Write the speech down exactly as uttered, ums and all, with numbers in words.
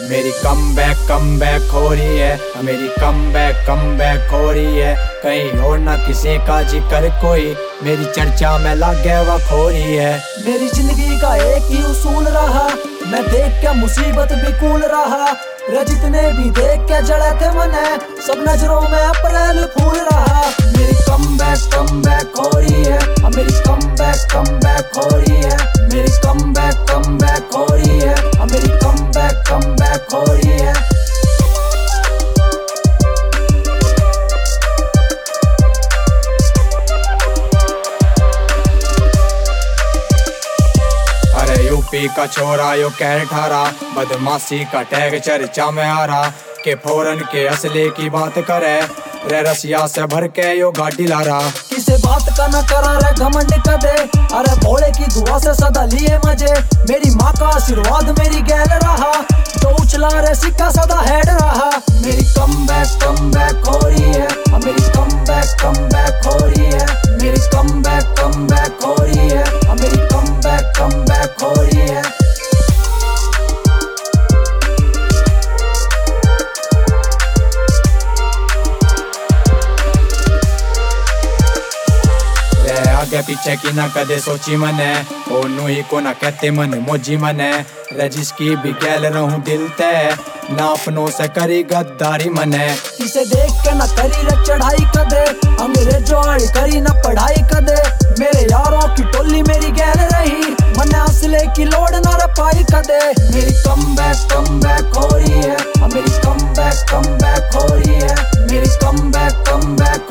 मेरी come back come back हो रही है, मेरी कम बैक कम बैक हो रही है। कहीं और ना किसी का जिक्र कोई, मेरी चर्चा में लागे वक्त हो रही है। मेरी जिंदगी का एक ही उसूल रहा, मैं देख के मुसीबत भी कूल रहा। रे जितने भी देख के जड़े थे मने, सब नजरों में अप्रैल फूल रहा। मेरी कम बैक कम बैक हो रही है, मेरी कम बैक कम बैक हो रही है। मेरी कम बैक कम बैक हो रही है, मेरी कम बैक कम बैक हो रही है। यूपी का छोरा यो कैर ठारा, बदमाशी का टैग चर्चा में आ रहा। के फौरन के असले की बात करे, रे रसिया से भर के यो गाड़ी ला रहा। किसे बात का न करा रे घमंड कदे, अरे भोले की दुआ से सदा लिए मजे। मेरी माँ का आशीर्वाद मेरी गैल रहा, तो उछला रे सिक्का सदा हेड रहा। मेरी कम बैक कम बैक हो रही है, मेरी कम बैक कम बैक हो रही है। मेरी कम बैक कम बैक हो रही है, मेरी कम बैक कम बैक हो रही है। आगे पीछे की ना कदे सोची मने, ओनू ही को ना कहते मन मोजी मने। रे जिसकी भी गैल रहूं दिल ते, ना अपनों से करी गद्दारी मने। किसे देख के ना करी रे चढ़ाई कदे, अंग्रेजों वाली करी ना पढ़ाई कदे। मेरे यारों की टोली मेरी गैल रही, मने असले की लोड ना रे पाई कदे। मेरी कम बैक कम बैक हो रही है, मेरी कम बैक कम बैक हो रही है। मेरी कम बैक कम बैक